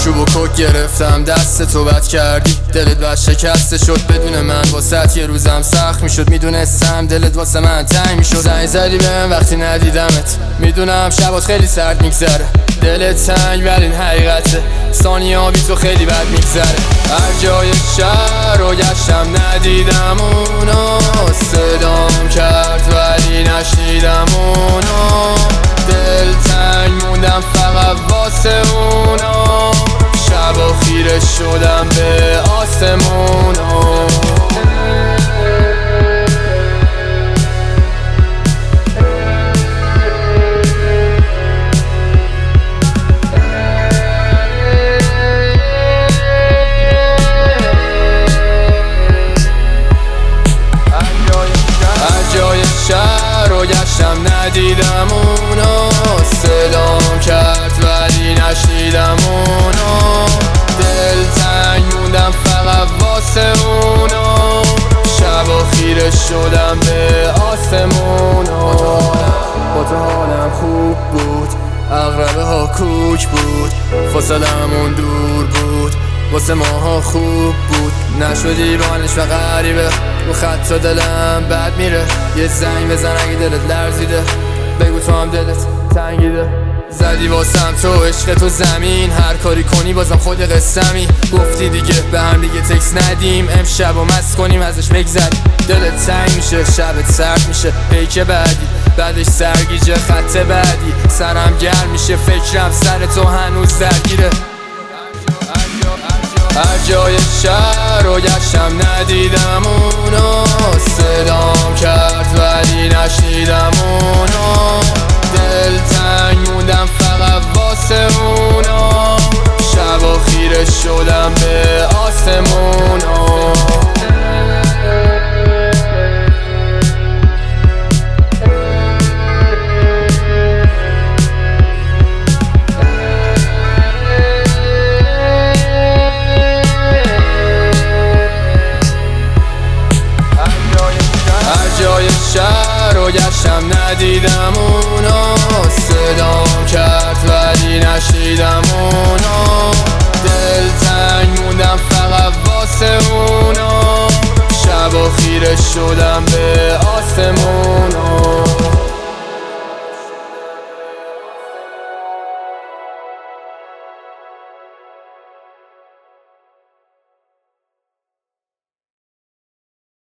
آشوب و کوک گرفتم دست تو بد کردی، دلت بد شکسته شد بدون من، واسه یه روزم سخت میشد، میدونستم دلت واسه من تنگ میشد. زنگ زدی بهم وقتی ندیدمت، میدونم شبات خیلی سرد میگذره، دلت تنگ ولی این حقیقته، ثانیه ها بی تو خیلی بد میگذره. هر جای شهر رو گشتم ندیدم اونو، صدام کرد ولی نشنیدم اونو، دل تنگ موندم فقط واسه اونو، شبا خیره شدم به آسمونو. شهر رو گشتم ندیدم اونو، صدام کرد ولی نشنیدم اونو، دل تنگ موندم فقط واسه اونو، شبا خیره شدم به آسمونو. با تو حالم خوب بود، اغربه ها کوک بود، فاصلمون دور بود، واسه ماها خوب بود، نشدی بانش و غریبه، رو خط دلم بد میره، یه زنگ بزن اگه دلت لرزیده، بگو تو هم دلت تنگیده. زدی واسم تو عشق تو زمین، هر کاری کنی بازم خود قسمی، گفتی دیگه به هم دیگه تکس ندیم، امشب و مست کنیم ازش بگذریم، دلت تنگ میشه شبت سرد میشه، پیک بعدی بعدش سرگیجه خط بعدی، سرم گرم میشه فکرم سر تو هنوز درگیره. هر جای شهر رو گشتم ندیدم اونو، صدام کرد ولی نشنیدم اونو، دل تنگ